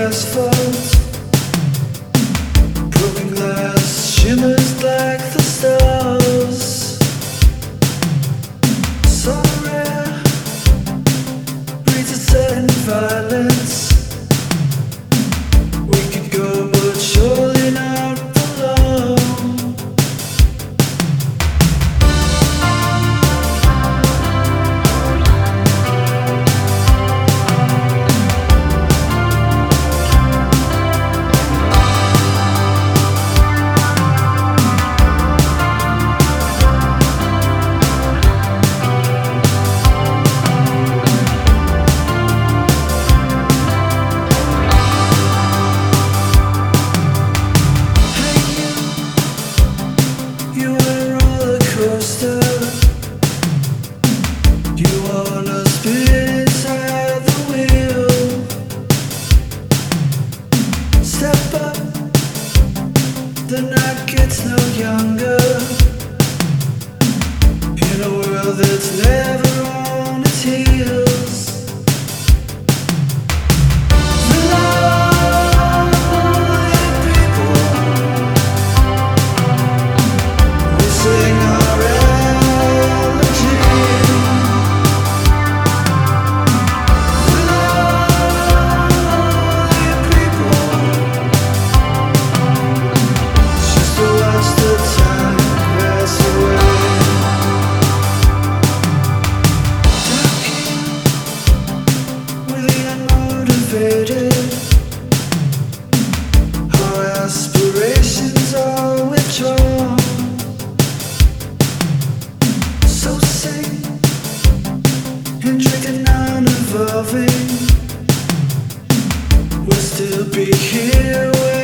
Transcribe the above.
asphalt. Broken glass shimmers like the stars. So rare, breeds a certain violence. We could go, but surely not for long. You are a roller coaster. You wanna spin inside the wheel. Step up, the night gets no younger. In a world that's never on its heels. Our aspirations are withdrawn. So sing, intricate, non-evolving. We'll still be here.